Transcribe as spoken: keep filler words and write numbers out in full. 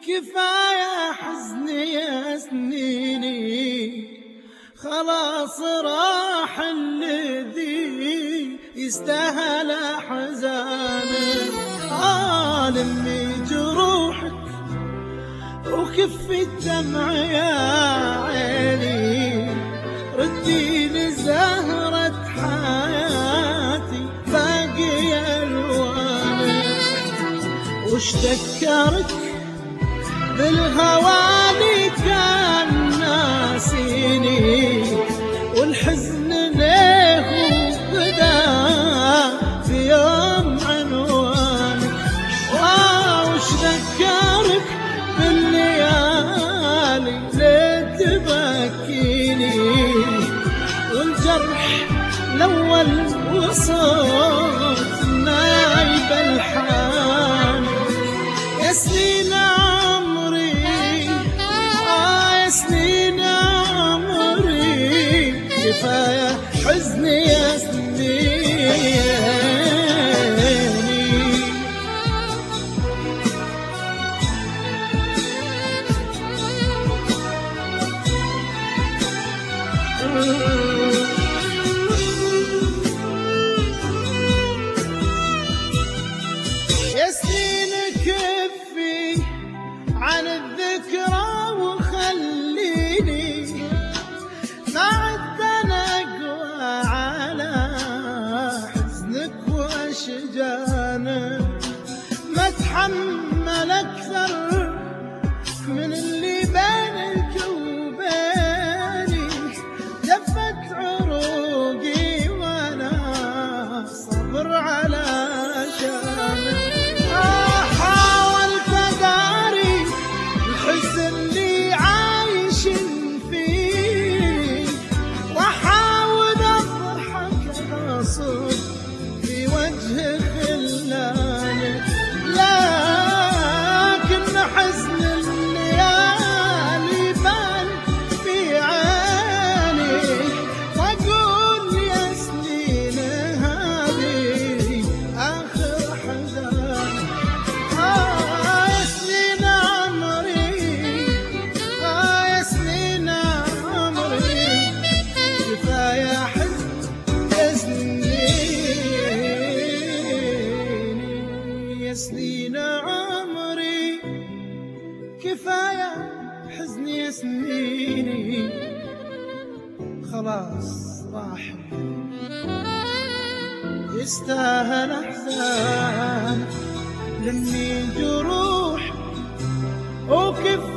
كفاية حزني يا سنيني، خلاص راح الذي يستاهل حزانه. آه لمي جروحك وكفي الدمع يا عيني، ردي لزهرة حياتي باقي الوانك. وش ذكرك بالهواني كان ناسيني، والحزن ليه بدا في يوم عنوانك. وش ذكرك بالليالي ليه تبكيني، والجرح الأول وصوت نايب الحان. يا سنين عمري آه يا سنين عمري، كفاية حزني يا سنيني. يا سنين كفي عن الذكرى وخليني ما عدت انا اقوى على حزنك واشجانك. ما اتحمل اكثر من اللي بينك وبيني، جفت عروقي وانا صبر على شانك. في وجه خلانك لكن حزن الليالي بان في عيني، واقول يا سنين هذه اخر حزان. آه يا سنين عمري آه يا سنين عمري، كفاية حزن يا سنين يا سنين عمري، كفاية حزن يا سنيني. خلاص راح يستاهل احزان، لمي جروح وكفاية